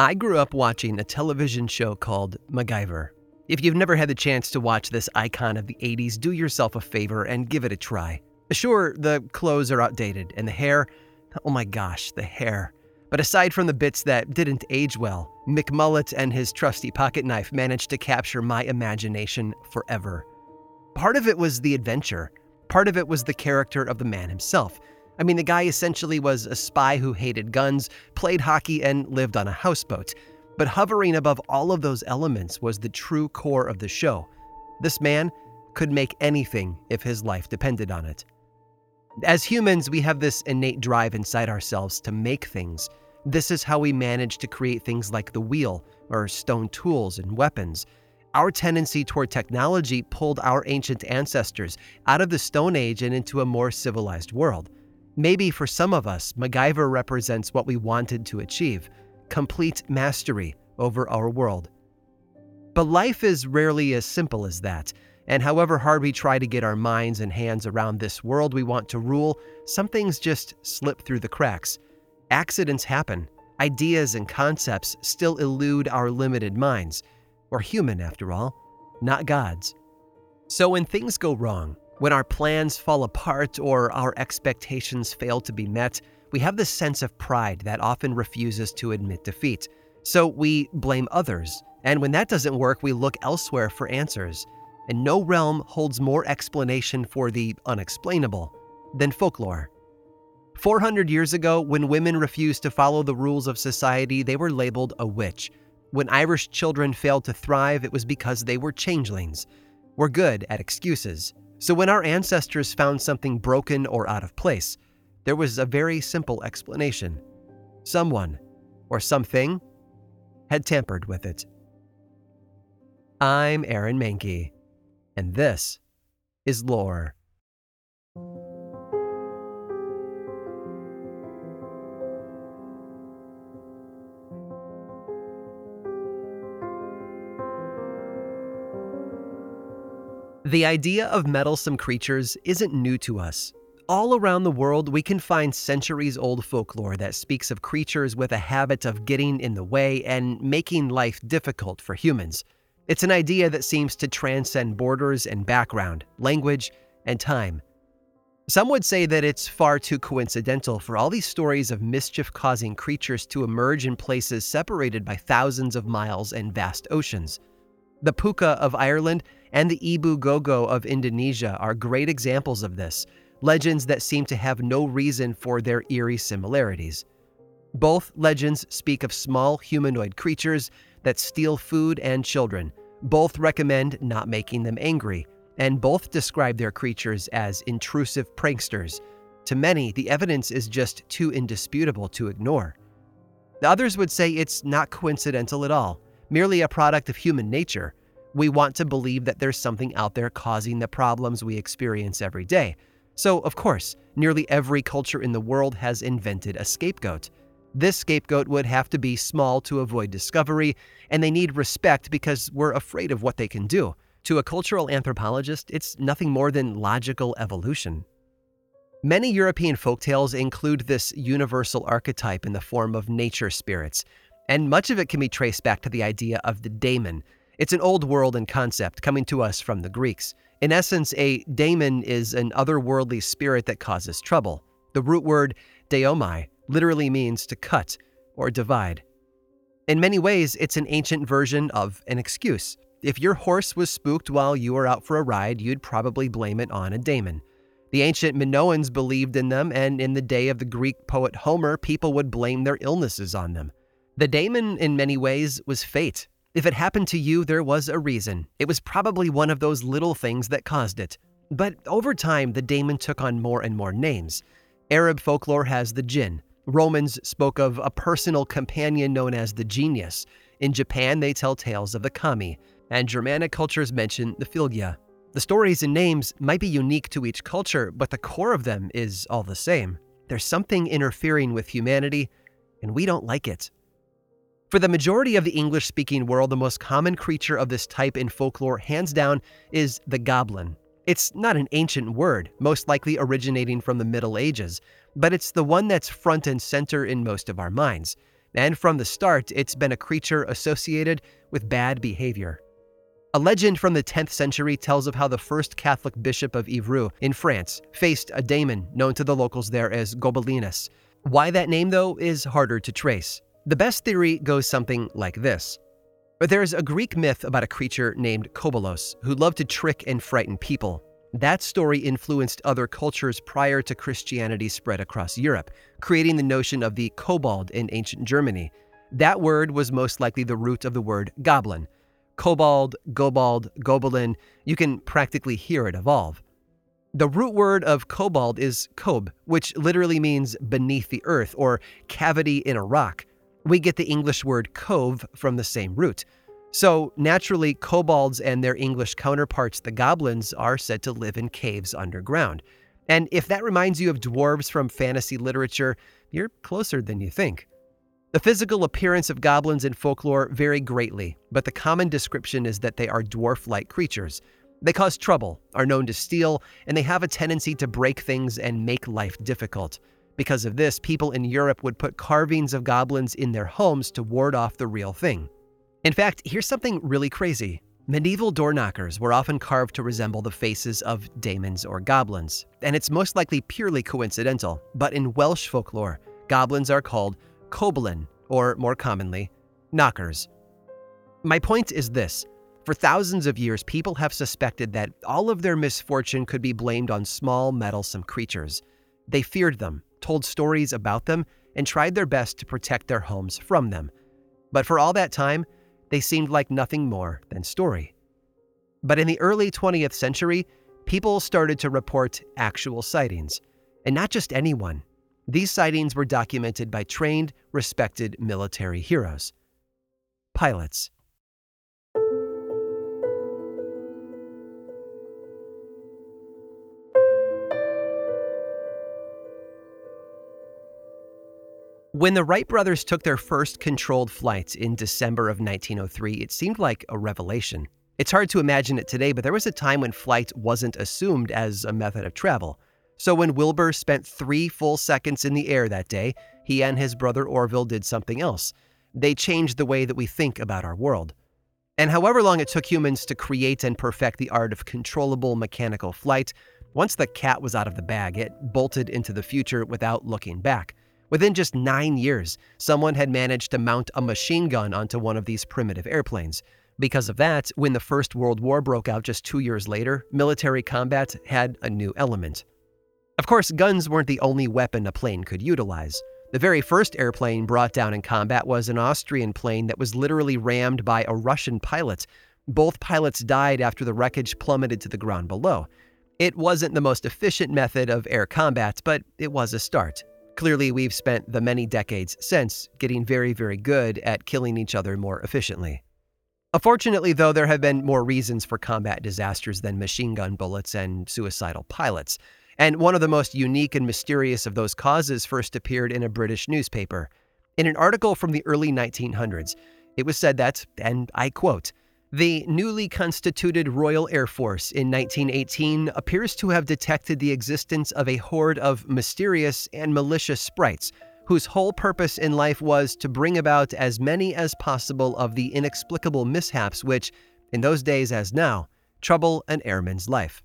I grew up watching a television show called MacGyver. If you've never had the chance to watch this icon of the 80s, do yourself a favor and give it a try. Sure, the clothes are outdated, and the hair, oh my gosh, the hair. But aside from the bits that didn't age well, McMullet and his trusty pocket knife managed to capture my imagination forever. Part of it was the adventure. Part of it was the character of the man himself. I mean, the guy essentially was a spy who hated guns, played hockey, and lived on a houseboat. But hovering above all of those elements was the true core of the show. This man could make anything if his life depended on it. As humans, we have this innate drive inside ourselves to make things. This is how we manage to create things like the wheel or stone tools and weapons. Our tendency toward technology pulled our ancient ancestors out of the Stone Age and into a more civilized world. Maybe for some of us, MacGyver represents what we wanted to achieve: complete mastery over our world. But life is rarely as simple as that, and however hard we try to get our minds and hands around this world we want to rule, some things just slip through the cracks. Accidents happen. Ideas and concepts still elude our limited minds. We're human, after all, not gods. So when things go wrong, when our plans fall apart or our expectations fail to be met, we have this sense of pride that often refuses to admit defeat. So we blame others, and when that doesn't work, we look elsewhere for answers. And no realm holds more explanation for the unexplainable than folklore. 400 years ago, when women refused to follow the rules of society, they were labeled a witch. When Irish children failed to thrive, it was because they were changelings. We're good at excuses. So when our ancestors found something broken or out of place, there was a very simple explanation. Someone, or something, had tampered with it. I'm Aaron Mahnke, and this is Lore. The idea of meddlesome creatures isn't new to us. All around the world, we can find centuries-old folklore that speaks of creatures with a habit of getting in the way and making life difficult for humans. It's an idea that seems to transcend borders and background, language, and time. Some would say that it's far too coincidental for all these stories of mischief-causing creatures to emerge in places separated by thousands of miles and vast oceans. The puka of Ireland and the Ibu Gogo of Indonesia are great examples of this, legends that seem to have no reason for their eerie similarities. Both legends speak of small humanoid creatures that steal food and children. Both recommend not making them angry, and both describe their creatures as intrusive pranksters. To many, the evidence is just too indisputable to ignore. The others would say it's not coincidental at all, merely a product of human nature. We want to believe that there's something out there causing the problems we experience every day. So, of course, nearly every culture in the world has invented a scapegoat. This scapegoat would have to be small to avoid discovery, and they need respect because we're afraid of what they can do. To a cultural anthropologist, it's nothing more than logical evolution. Many European folktales include this universal archetype in the form of nature spirits, and much of it can be traced back to the idea of the daemon. It's an old world and concept coming to us from the Greeks. In essence, a daemon is an otherworldly spirit that causes trouble. The root word daomai literally means to cut or divide. In many ways, it's an ancient version of an excuse. If your horse was spooked while you were out for a ride, you'd probably blame it on a daemon. The ancient Minoans believed in them, and in the day of the Greek poet Homer, people would blame their illnesses on them. The daemon, in many ways, was fate. If it happened to you, there was a reason. It was probably one of those little things that caused it. But over time, the daemon took on more and more names. Arab folklore has the jinn. Romans spoke of a personal companion known as the genius. In Japan, they tell tales of the kami, and Germanic cultures mention the fylgja. The stories and names might be unique to each culture, but the core of them is all the same. There's something interfering with humanity, and we don't like it. For the majority of the English-speaking world, the most common creature of this type in folklore, hands down, is the goblin. It's not an ancient word, most likely originating from the Middle Ages, but it's the one that's front and center in most of our minds. and from the start, it's been a creature associated with bad behavior. A legend from the 10th century tells of how the first Catholic bishop of Évreux in France faced a daemon known to the locals there as Gobelinus. Why that name, though, is harder to trace. The best theory goes something like this. But there's a Greek myth about a creature named Kobolos who loved to trick and frighten people. That story influenced other cultures prior to Christianity's spread across Europe, creating the notion of the kobold in ancient Germany. That word was most likely the root of the word goblin. Kobold, gobald, gobelin, you can practically hear it evolve. The root word of kobold is kob, which literally means beneath the earth or cavity in a rock. We get the English word cove from the same root. So naturally, kobolds and their English counterparts, the goblins, are said to live in caves underground. And if that reminds you of dwarves from fantasy literature, you're closer than you think. The physical appearance of goblins in folklore vary greatly, but the common description is that they are dwarf-like creatures. They cause trouble, are known to steal, and they have a tendency to break things and make life difficult. Because of this, people in Europe would put carvings of goblins in their homes to ward off the real thing. In fact, here's something really crazy. Medieval door knockers were often carved to resemble the faces of daemons or goblins, and it's most likely purely coincidental, but in Welsh folklore, goblins are called Coblin, or more commonly, knockers. My point is this. For thousands of years, people have suspected that all of their misfortune could be blamed on small, meddlesome creatures. They feared them, told stories about them, and tried their best to protect their homes from them. But for all that time, they seemed like nothing more than story. But in the early 20th century, people started to report actual sightings. And not just anyone. These sightings were documented by trained, respected military heroes. Pilots. When the Wright brothers took their first controlled flight in December of 1903, it seemed like a revelation. It's hard to imagine it today, but there was a time when flight wasn't assumed as a method of travel. So when Wilbur spent 3 full seconds in the air that day, he and his brother Orville did something else. They changed the way that we think about our world. And however long it took humans to create and perfect the art of controllable mechanical flight, once the cat was out of the bag, it bolted into the future without looking back. Within just 9 years, someone had managed to mount a machine gun onto one of these primitive airplanes. Because of that, when the First World War broke out just 2 years later, military combat had a new element. Of course, guns weren't the only weapon a plane could utilize. The very first airplane brought down in combat was an Austrian plane that was literally rammed by a Russian pilot. Both pilots died after the wreckage plummeted to the ground below. It wasn't the most efficient method of air combat, but it was a start. Clearly, we've spent the many decades since getting very, very good at killing each other more efficiently. Unfortunately, though, there have been more reasons for combat disasters than machine gun bullets and suicidal pilots. And one of the most unique and mysterious of those causes first appeared in a British newspaper. In an article from the early 1900s, it was said that, and I quote, "The newly constituted Royal Air Force in 1918 appears to have detected the existence of a horde of mysterious and malicious sprites, whose whole purpose in life was to bring about as many as possible of the inexplicable mishaps which, in those days as now, trouble an airman's life."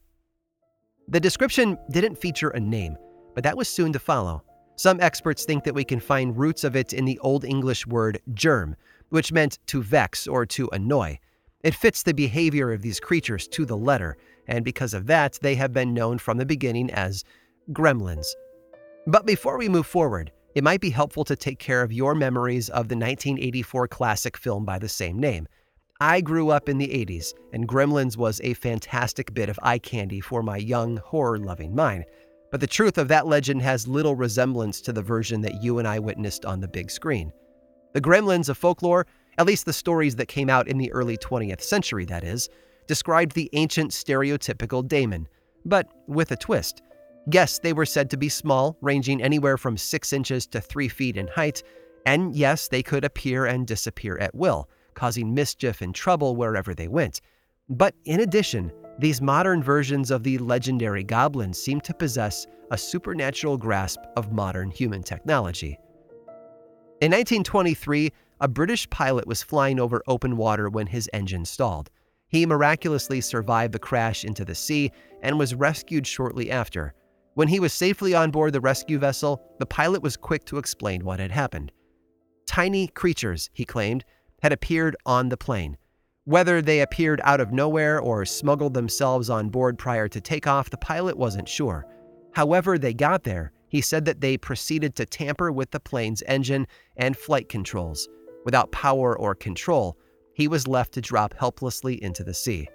The description didn't feature a name, but that was soon to follow. Some experts think that we can find roots of it in the Old English word germ, which meant to vex or to annoy. It fits the behavior of these creatures to the letter, and because of that, they have been known from the beginning as gremlins. But before we move forward, it might be helpful to take care of your memories of the 1984 classic film by the same name. I grew up in the 80s, and Gremlins was a fantastic bit of eye candy for my young, horror-loving mind. But the truth of that legend has little resemblance to the version that you and I witnessed on the big screen. The Gremlins of folklore, at least the stories that came out in the early 20th century, that is, described the ancient stereotypical daemon, but with a twist. Yes, they were said to be small, ranging anywhere from 6 inches to 3 feet in height, and yes, they could appear and disappear at will, causing mischief and trouble wherever they went. But in addition, these modern versions of the legendary goblins seem to possess a supernatural grasp of modern human technology. In 1923, a British pilot was flying over open water when his engine stalled. He miraculously survived the crash into the sea and was rescued shortly after. When he was safely on board the rescue vessel, the pilot was quick to explain what had happened. Tiny creatures, he claimed, had appeared on the plane. Whether they appeared out of nowhere or smuggled themselves on board prior to takeoff, the pilot wasn't sure. However they got there, he said that they proceeded to tamper with the plane's engine and flight controls. Without power or control, he was left to drop helplessly into the sea.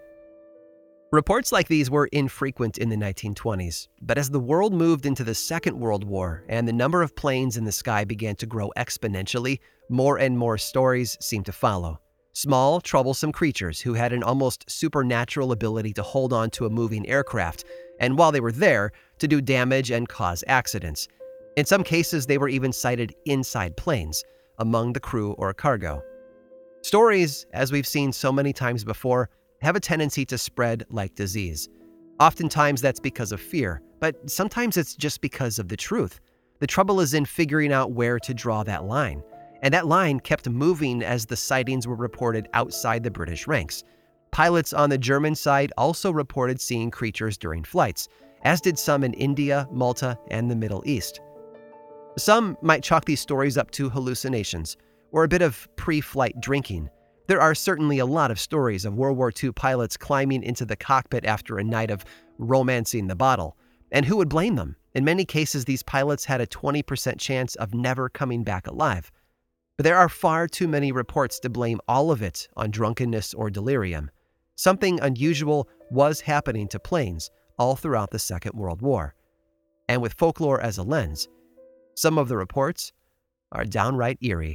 Reports like these were infrequent in the 1920s, but as the world moved into the Second World War and the number of planes in the sky began to grow exponentially, more and more stories seemed to follow. Small, troublesome creatures who had an almost supernatural ability to hold on to a moving aircraft, and while they were there, to do damage and cause accidents. In some cases, they were even sighted inside planes, among the crew or cargo. Stories, as we've seen so many times before, have a tendency to spread like disease. Oftentimes that's because of fear, but sometimes it's just because of the truth. The trouble is in figuring out where to draw that line. And that line kept moving as the sightings were reported outside the British ranks. Pilots on the German side also reported seeing creatures during flights, as did some in India, Malta, and the Middle East. Some might chalk these stories up to hallucinations, or a bit of pre-flight drinking. There are certainly a lot of stories of World War II pilots climbing into the cockpit after a night of romancing the bottle. And who would blame them? In many cases, these pilots had a 20% chance of never coming back alive. But there are far too many reports to blame all of it on drunkenness or delirium. Something unusual was happening to planes all throughout the Second World War. And with folklore as a lens, some of the reports are downright eerie.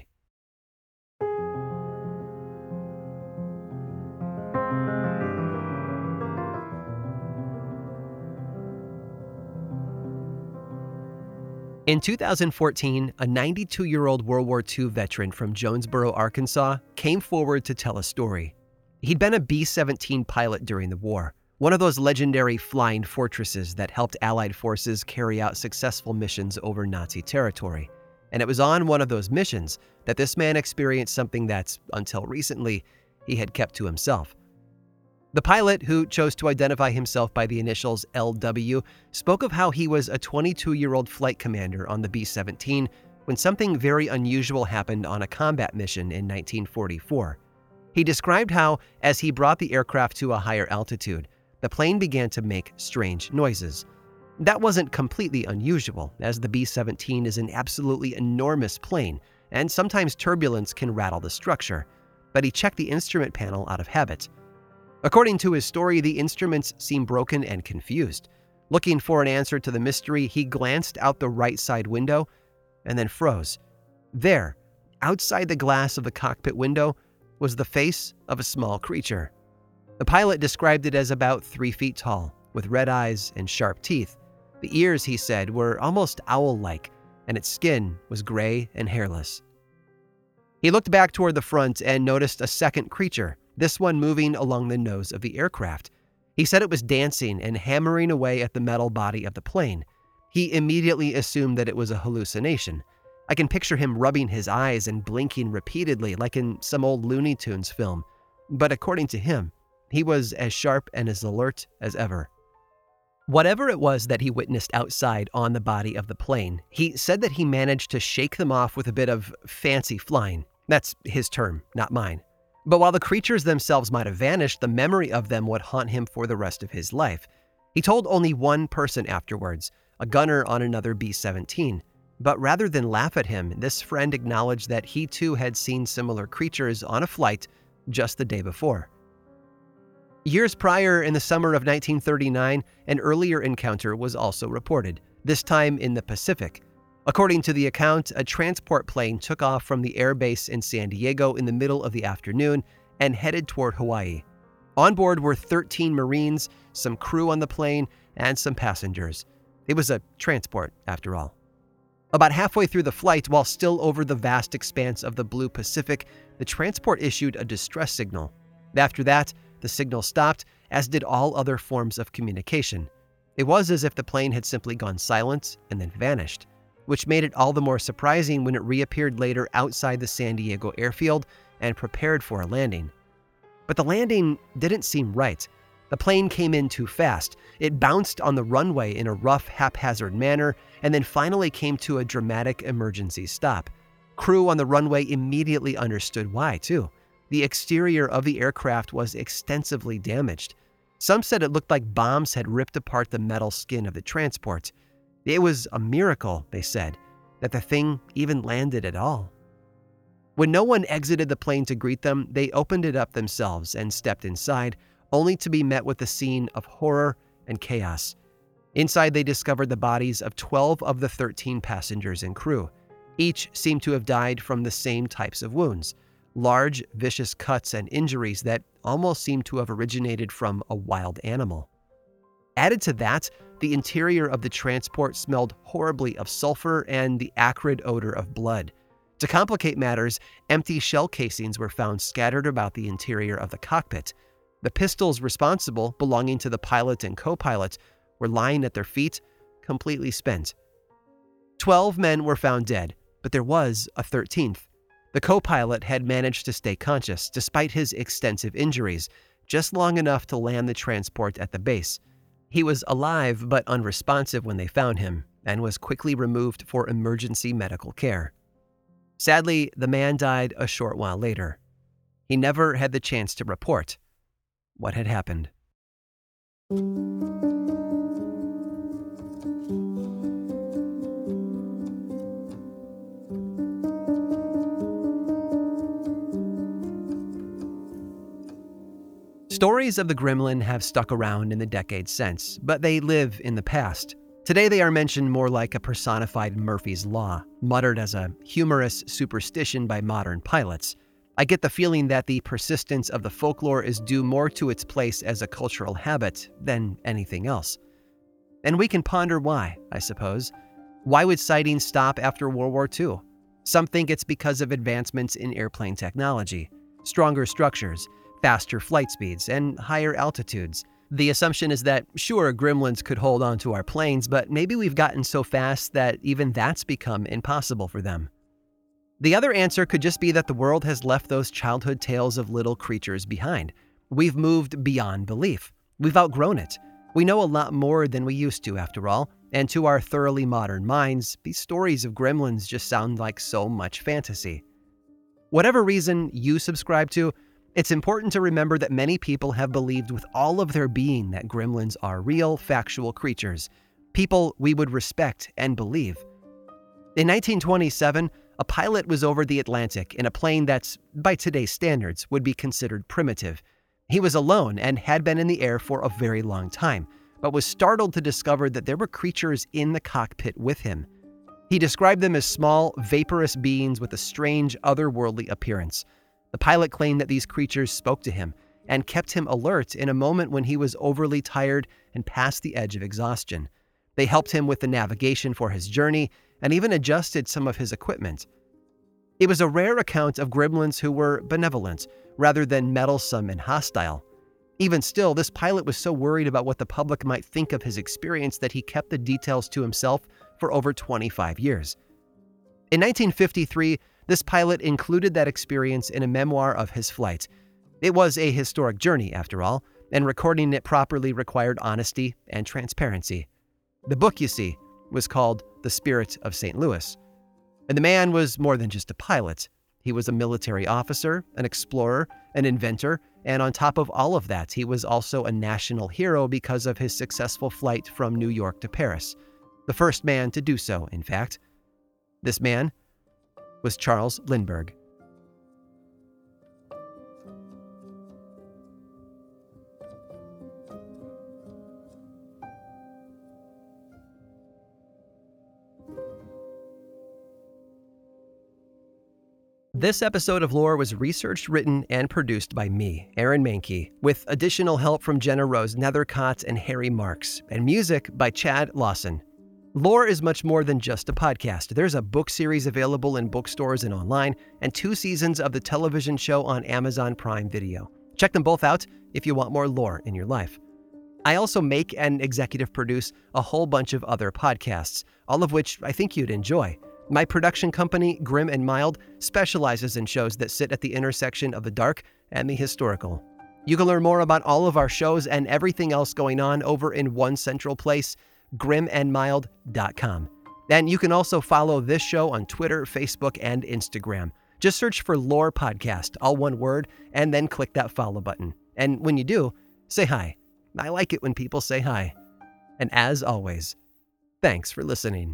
In 2014, a 92-year-old World War II veteran from Jonesboro, Arkansas, came forward to tell a story. He'd been a B-17 pilot during the war, one of those legendary flying fortresses that helped Allied forces carry out successful missions over Nazi territory. And it was on one of those missions that this man experienced something that, until recently, he had kept to himself. The pilot, who chose to identify himself by the initials LW, spoke of how he was a 22-year-old flight commander on the B-17 when something very unusual happened on a combat mission in 1944. He described how, as he brought the aircraft to a higher altitude, the plane began to make strange noises. That wasn't completely unusual, as the B-17 is an absolutely enormous plane, and sometimes turbulence can rattle the structure, but he checked the instrument panel out of habit. According to his story, the instruments seemed broken and confused. Looking for an answer to the mystery, he glanced out the right side window and then froze. There, outside the glass of the cockpit window, was the face of a small creature. The pilot described it as about 3 feet tall, with red eyes and sharp teeth. The ears, he said, were almost owl-like, and its skin was gray and hairless. He looked back toward the front and noticed a second creature, this one moving along the nose of the aircraft. He said it was dancing and hammering away at the metal body of the plane. He immediately assumed that it was a hallucination. I can picture him rubbing his eyes and blinking repeatedly like in some old Looney Tunes film. But according to him, he was as sharp and as alert as ever. Whatever it was that he witnessed outside on the body of the plane, he said that he managed to shake them off with a bit of fancy flying. That's his term, not mine. But while the creatures themselves might have vanished, the memory of them would haunt him for the rest of his life. He told only one person afterwards, a gunner on another B-17. But rather than laugh at him, this friend acknowledged that he too had seen similar creatures on a flight just the day before. Years prior, in the summer of 1939, an earlier encounter was also reported, this time in the Pacific. According to the account, a transport plane took off from the air base in San Diego in the middle of the afternoon and headed toward Hawaii. On board were 13 Marines, some crew on the plane, and some passengers. It was a transport, after all. About halfway through the flight, while still over the vast expanse of the blue Pacific, the transport issued a distress signal. After that, the signal stopped, as did all other forms of communication. It was as if the plane had simply gone silent and then vanished. which made it all the more surprising when it reappeared later outside the San Diego airfield and prepared for a landing. But the landing didn't seem right. The plane came in too fast. It bounced on the runway in a rough, haphazard manner, and then finally came to a dramatic emergency stop. Crew on the runway immediately understood why, too. The exterior of the aircraft was extensively damaged. Some said it looked like bombs had ripped apart the metal skin of the transport. It was a miracle, they said, that the thing even landed at all. When no one exited the plane to greet them, they opened it up themselves and stepped inside, only to be met with a scene of horror and chaos. Inside, they discovered the bodies of 12 of the 13 passengers and crew. Each seemed to have died from the same types of wounds, large, vicious cuts and injuries that almost seemed to have originated from a wild animal. Added to that, the interior of the transport smelled horribly of sulfur and the acrid odor of blood. To complicate matters, empty shell casings were found scattered about the interior of the cockpit. The pistols responsible, belonging to the pilot and co-pilot, were lying at their feet, completely spent. 12 men were found dead, but there was a 13th. The co-pilot had managed to stay conscious despite his extensive injuries, just long enough to land the transport at the base. He was alive but unresponsive when they found him, and was quickly removed for emergency medical care. Sadly, the man died a short while later. He never had the chance to report what had happened. Stories of the gremlin have stuck around in the decades since, but they live in the past. Today they are mentioned more like a personified Murphy's Law, muttered as a humorous superstition by modern pilots. I get the feeling that the persistence of the folklore is due more to its place as a cultural habit than anything else. And we can ponder why, I suppose. Why would sightings stop after World War II? Some think it's because of advancements in airplane technology, stronger structures, faster flight speeds, and higher altitudes. The assumption is that, sure, gremlins could hold onto our planes, but maybe we've gotten so fast that even that's become impossible for them. The other answer could just be that the world has left those childhood tales of little creatures behind. We've moved beyond belief. We've outgrown it. We know a lot more than we used to, after all, and to our thoroughly modern minds, these stories of gremlins just sound like so much fantasy. Whatever reason you subscribe to, it's important to remember that many people have believed with all of their being that gremlins are real, factual creatures, people we would respect and believe. In 1927, a pilot was over the Atlantic in a plane that's, by today's standards, would be considered primitive. He was alone and had been in the air for a very long time, but was startled to discover that there were creatures in the cockpit with him. He described them as small, vaporous beings with a strange, otherworldly appearance. The pilot claimed that these creatures spoke to him and kept him alert in a moment when he was overly tired and past the edge of exhaustion. They helped him with the navigation for his journey and even adjusted some of his equipment. It was a rare account of gremlins who were benevolent rather than meddlesome and hostile. Even still, this pilot was so worried about what the public might think of his experience that he kept the details to himself for over 25 years. In 1953, this pilot included that experience in a memoir of his flight. It was a historic journey, after all, and recording it properly required honesty and transparency. The book, you see, was called The Spirit of St. Louis. And the man was more than just a pilot. He was a military officer, an explorer, an inventor, and on top of all of that, he was also a national hero because of his successful flight from New York to Paris. The first man to do so, in fact. This man was Charles Lindbergh. This episode of Lore was researched, written, and produced by me, Aaron Mahnke, with additional help from Jenna Rose Nethercott and Harry Marks, and music by Chad Lawson. Lore is much more than just a podcast. There's a book series available in bookstores and online, and 2 seasons of the television show on Amazon Prime Video. Check them both out if you want more lore in your life. I also make and executive produce a whole bunch of other podcasts, all of which I think you'd enjoy. My production company, Grim and Mild, specializes in shows that sit at the intersection of the dark and the historical. You can learn more about all of our shows and everything else going on over in one central place, grimandmild.com. And you can also follow this show on Twitter, Facebook, and Instagram. Just search for Lore Podcast, all one word, and then click that follow button. And when you do, say hi. I like it when people say hi. And as always, thanks for listening.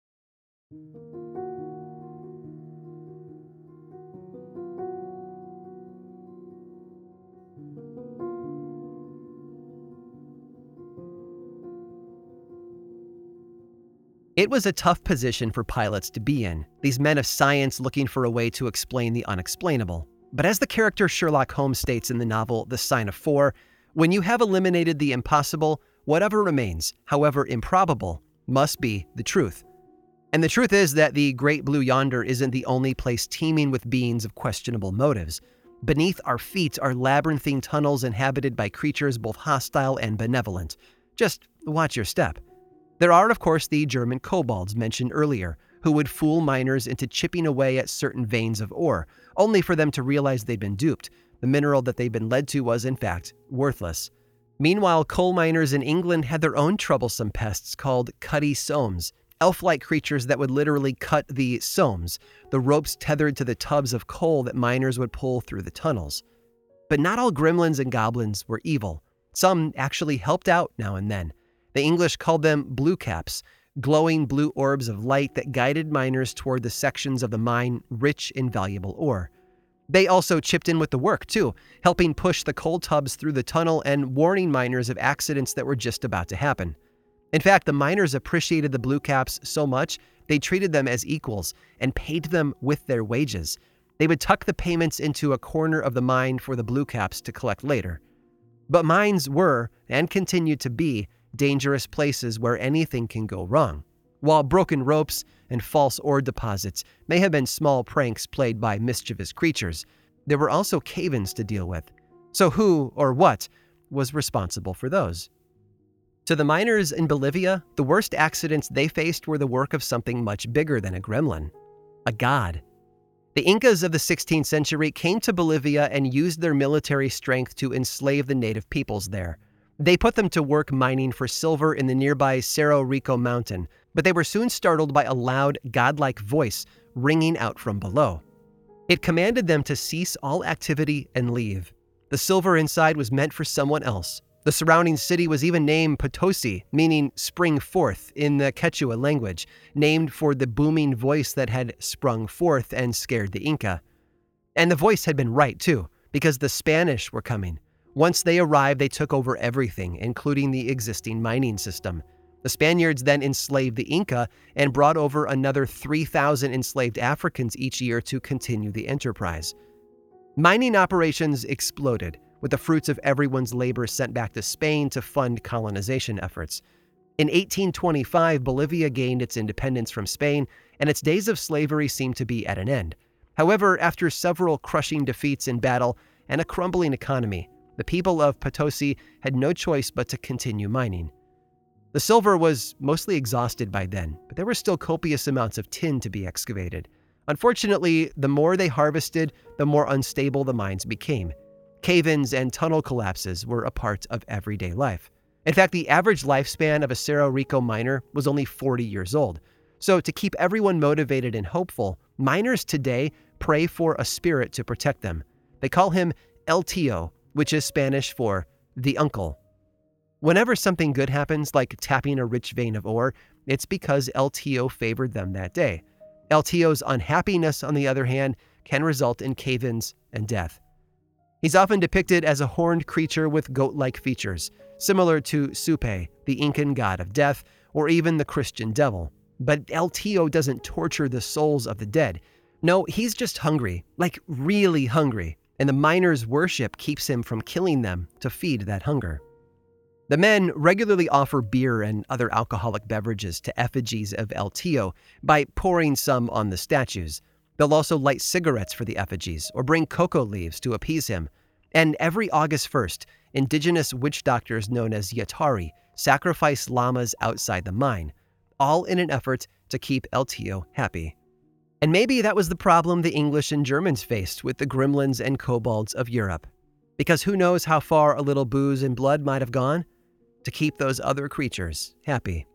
It was a tough position for pilots to be in, these men of science looking for a way to explain the unexplainable. But as the character Sherlock Holmes states in the novel The Sign of Four, when you have eliminated the impossible, whatever remains, however improbable, must be the truth. And the truth is that the Great Blue Yonder isn't the only place teeming with beings of questionable motives. Beneath our feet are labyrinthine tunnels inhabited by creatures both hostile and benevolent. Just watch your step. There are, of course, the German kobolds mentioned earlier, who would fool miners into chipping away at certain veins of ore, only for them to realize they'd been duped. The mineral that they'd been led to was, in fact, worthless. Meanwhile, coal miners in England had their own troublesome pests called cutty somes, elf-like creatures that would literally cut the somes, the ropes tethered to the tubs of coal that miners would pull through the tunnels. But not all gremlins and goblins were evil. Some actually helped out now and then. The English called them blue caps, glowing blue orbs of light that guided miners toward the sections of the mine rich in valuable ore. They also chipped in with the work, too, helping push the coal tubs through the tunnel and warning miners of accidents that were just about to happen. In fact, the miners appreciated the blue caps so much, they treated them as equals and paid them with their wages. They would tuck the payments into a corner of the mine for the blue caps to collect later. But mines were, and continue to be, dangerous places where anything can go wrong. While broken ropes and false ore deposits may have been small pranks played by mischievous creatures, there were also cave-ins to deal with. So who or what was responsible for those? To the miners in Bolivia, the worst accidents they faced were the work of something much bigger than a gremlin, a god. The Incas of the 16th century came to Bolivia and used their military strength to enslave the native peoples there. They put them to work mining for silver in the nearby Cerro Rico mountain, but they were soon startled by a loud, godlike voice ringing out from below. It commanded them to cease all activity and leave. The silver inside was meant for someone else. The surrounding city was even named Potosi, meaning spring forth in the Quechua language, named for the booming voice that had sprung forth and scared the Inca. And the voice had been right, too, because the Spanish were coming. Once they arrived, they took over everything, including the existing mining system. The Spaniards then enslaved the Inca and brought over another 3,000 enslaved Africans each year to continue the enterprise. Mining operations exploded, with the fruits of everyone's labor sent back to Spain to fund colonization efforts. In 1825, Bolivia gained its independence from Spain, and its days of slavery seemed to be at an end. However, after several crushing defeats in battle and a crumbling economy, the people of Potosi had no choice but to continue mining. The silver was mostly exhausted by then, but there were still copious amounts of tin to be excavated. Unfortunately, the more they harvested, the more unstable the mines became. Cave-ins and tunnel collapses were a part of everyday life. In fact, the average lifespan of a Cerro Rico miner was only 40 years old. So to keep everyone motivated and hopeful, miners today pray for a spirit to protect them. They call him El Tío, which is Spanish for the uncle. Whenever something good happens, like tapping a rich vein of ore, it's because El Tío favored them that day. El Tío's unhappiness, on the other hand, can result in cave-ins and death. He's often depicted as a horned creature with goat-like features, similar to Supe, the Incan god of death, or even the Christian devil. But El Tío doesn't torture the souls of the dead. No, he's just hungry, like really hungry, and the miners' worship keeps him from killing them to feed that hunger. The men regularly offer beer and other alcoholic beverages to effigies of El Tío by pouring some on the statues. They'll also light cigarettes for the effigies or bring cocoa leaves to appease him. And every August 1st, indigenous witch doctors known as Yatari sacrifice llamas outside the mine, all in an effort to keep El Tío happy. And maybe that was the problem the English and Germans faced with the gremlins and kobolds of Europe. Because who knows how far a little booze and blood might have gone to keep those other creatures happy.